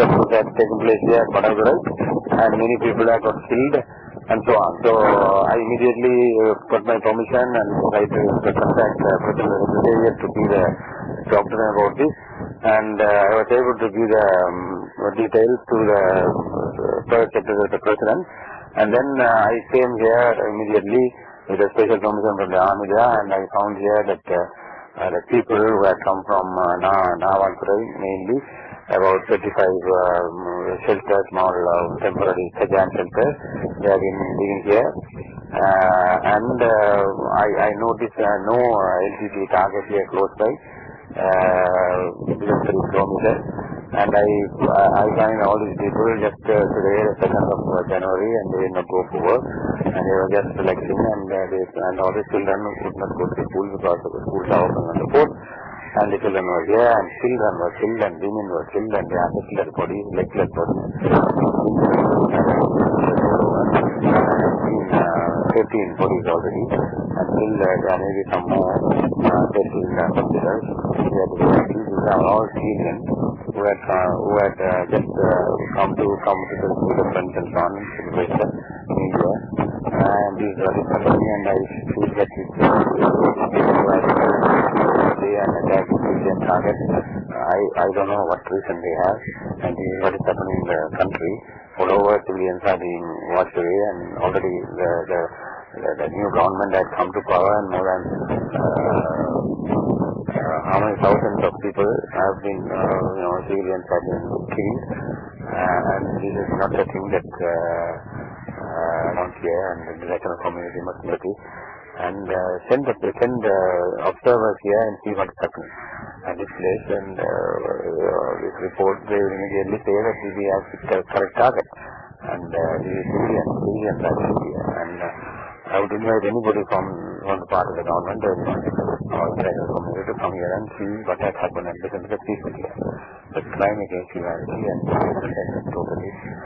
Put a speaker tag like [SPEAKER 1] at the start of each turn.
[SPEAKER 1] that had taken place here at Badagurai, and many people have got killed and so on. So I immediately got my permission and tried to contact President Secretariat to give the doctor about this, and I was able to give the details to the third secretary of the President, and then I came here immediately with a special permission from the army there, and I found here that the people who had come from Navalkurai mainly, about 35 shelters, small temporary Kajan shelters, they have been living here. And I noticed no LTT target here close by, within 3 kilometers. And I find all these people just today, the 2nd of January, and they did not go for work, and they were just relaxing, and all the children could not go to school because the schools are open on the 4th, and the children were here, and children were killed, and women were killed, and they are killed bodies, legless bodies. 13 bodies already, and still there may be some more cases considered. These are all children who had just come to the friends and so on in India, and these are different, and I feel that they are attacked civilian targets. I don't know what reason they have, and this is what is happening in the country. All over, civilians are being washed away, and already the new government has come to power, and more than how many thousands of people have been, civilians have been killed, and this is not a thing that around here, and the international community must notice, and send observers here and see what is happening at this place, and this report, they will immediately say that we have the correct target, and this is civilians actually here, and I would invite anybody from the part of the government or international community to come here and see what has happened and listen to the people here. The crime against humanity and totally